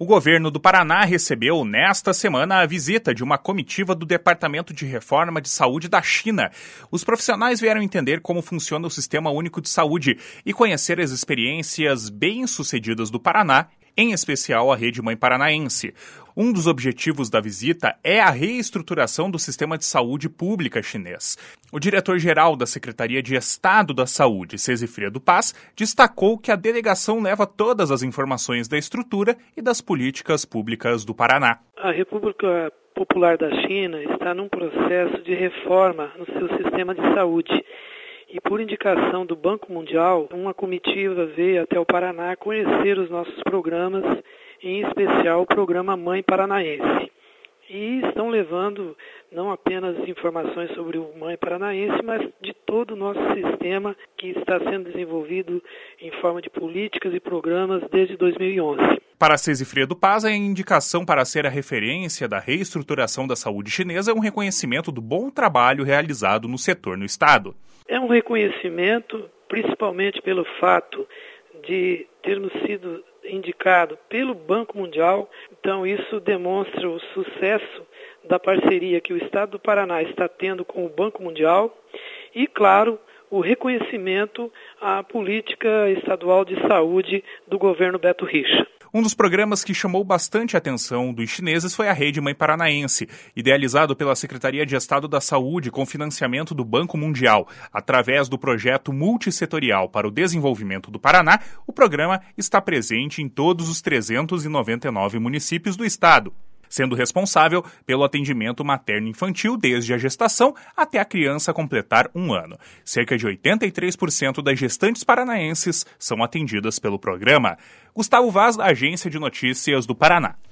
O governo do Paraná recebeu nesta semana a visita de uma comitiva do Departamento de Reforma de Saúde da China. Os profissionais vieram entender como funciona o Sistema Único de Saúde e conhecer as experiências bem-sucedidas do Paraná, em especial a Rede Mãe Paranaense. Um dos objetivos da visita é a reestruturação do sistema de saúde pública chinês. O diretor-geral da Secretaria de Estado da Saúde, Cesifredo Paz, destacou que a delegação leva todas as informações da estrutura e das políticas públicas do Paraná. A República Popular da China está num processo de reforma no seu sistema de saúde. E por indicação do Banco Mundial, uma comitiva veio até o Paraná conhecer os nossos programas, em especial o programa Mãe Paranaense. E estão levando não apenas informações sobre o Mãe Paranaense, mas de todo o nosso sistema que está sendo desenvolvido em forma de políticas e programas desde 2011. Para Cesifredo Paz, a indicação para ser a referência da reestruturação da saúde chinesa é um reconhecimento do bom trabalho realizado no setor no Estado. É um reconhecimento, principalmente pelo fato de termos sido indicado pelo Banco Mundial. Então isso demonstra o sucesso da parceria que o Estado do Paraná está tendo com o Banco Mundial e, claro, o reconhecimento à política estadual de saúde do governo Beto Richa. Um dos programas que chamou bastante a atenção dos chineses foi a Rede Mãe Paranaense, idealizado pela Secretaria de Estado da Saúde com financiamento do Banco Mundial. Através do projeto multissetorial para o desenvolvimento do Paraná, o programa está presente em todos os 399 municípios do estado, sendo responsável pelo atendimento materno-infantil desde a gestação até a criança completar 1 ano. Cerca de 83% das gestantes paranaenses são atendidas pelo programa. Gustavo Vaz, da Agência de Notícias do Paraná.